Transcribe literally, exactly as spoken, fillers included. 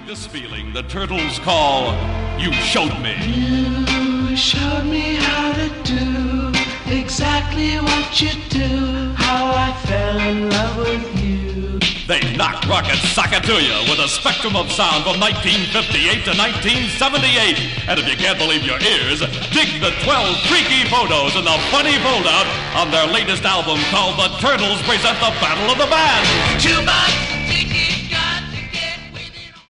This feeling the Turtles call You Showed Me. You showed me how to do exactly what you do, how I fell in love with you. They knock rocket socket to you with a spectrum of sound from nineteen fifty-eight to nineteen seventy-eight. And if you can't believe your ears, dig the twelve freaky photos in the funny fold-out on their latest album called The Turtles Present the Battle of the Bands. Too much, Mickey.